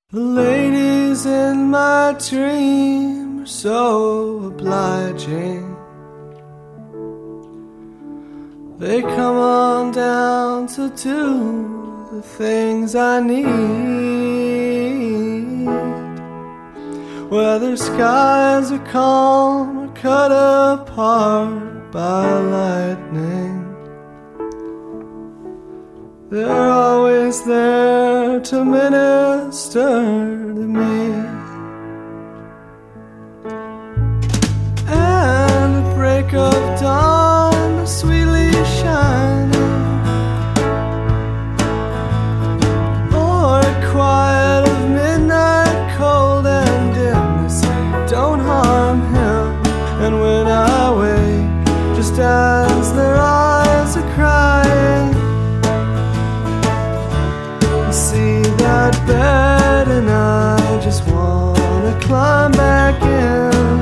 The ladies in my dream are so obliging. They come on down to do the things I need. Whether skies are calm or cut apart by lightning, they're always there to minister to me. And at break of dawn, sweetly shining, or at quiet of midnight, cold and dim, they say, don't harm him. And when I wake, just as their eyes are crying, see that bed and I just wanna climb back in.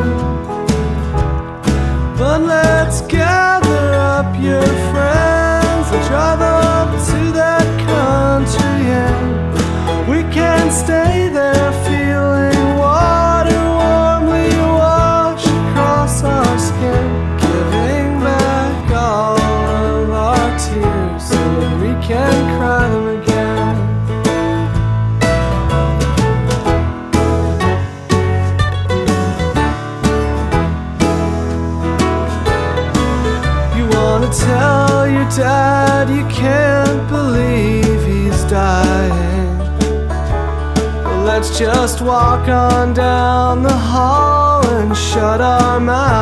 But let's gather up your friends and drive up to that country inn. We can stay there feeling water warmly wash across our skin, giving back all of our tears so that we can cry them again. Tell your dad you can't believe he's dying. Well, let's just walk on down the hall and shut our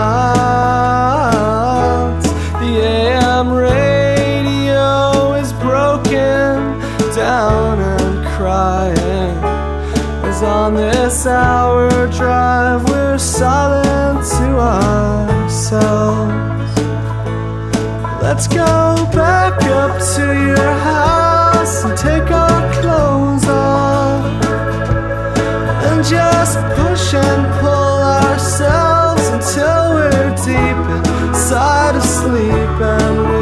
mouths. The AM radio is broken down and crying, as on this hour drive we're silent to ourselves. Let's go back up to your house and take our clothes off, and just push and pull ourselves until we're deep inside asleep. And